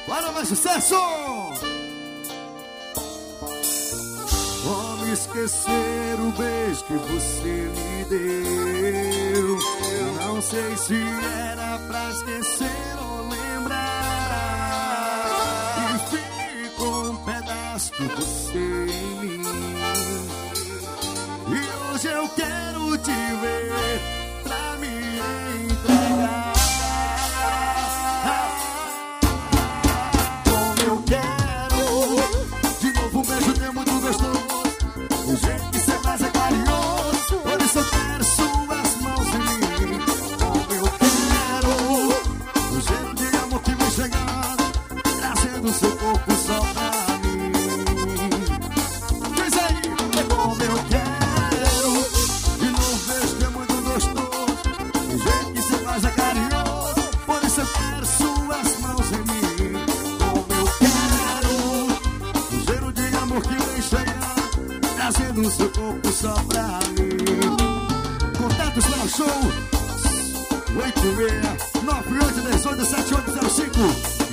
Para mais sucesso! Como esquecer o beijo que você me deu? Eu não sei se era pra esquecer ou lembrar. E ficou um pedaço de você em mim. E hoje eu quero te ver pra me entregar. Como eu quero de novo um beijo teu muito gostoso. O jeito que cê faz é carinhoso. Por isso eu quero suas mãos em mim. Como eu quero o jeito de amor que vem chegando, trazendo seu corpo só pra mim. Diz aí, como eu quero de novo beijo que é muito gostoso. O jeito que cê faz é carinhoso. Por isso eu quero suas mãos em mim. Como eu quero o cheiro de amor que vem chegando, trazendo o seu corpo só pra mim. Contatos para o show 86-9818-7805 e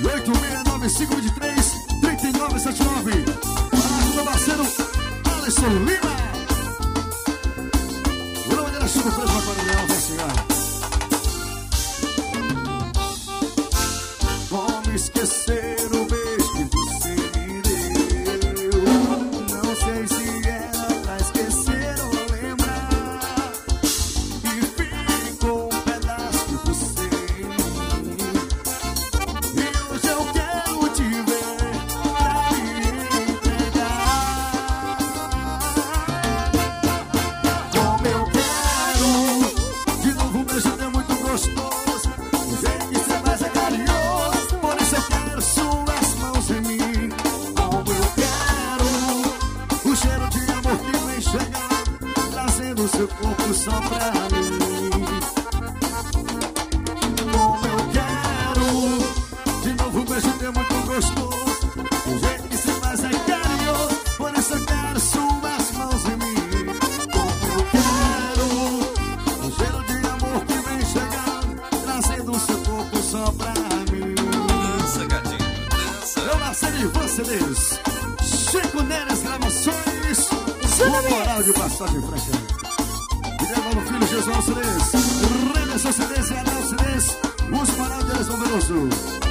869523-3979. Para o meu parceiro Alisson Lima. O nome dele é Chico Preso para o Leão, vai chegar. Como esquecer o beijo que você me deu? Não sei se era pra esquecer ou lembrar. E ficou um pedaço de você em mim. E hoje eu quero te ver pra me entregar. Como eu quero de novo um beijo teu muito gostoso. O jeito que cê faz é carinhoso. Por isso eu quero suas mãos em mim. Como eu quero o cheiro de amor que vem chegando, trazendo o seu corpo só pra mim. Como eu quero de novo um beijo teu muito gostoso. O jeito que cê faz é carinhoso. Por isso eu quero suas mãos em mim. Como eu quero o cheiro de amor que vem chegando, trazendo o seu corpo só pra mim. Dança, gatinho, dança. Meu parceiro Ivan CDs, Chico Neres Gravações, o Moral de Passagem Franca. Guilherme Filho, Jesus CDs, Redenção CDs e Anel CDs, os Moral de Eles Veloso.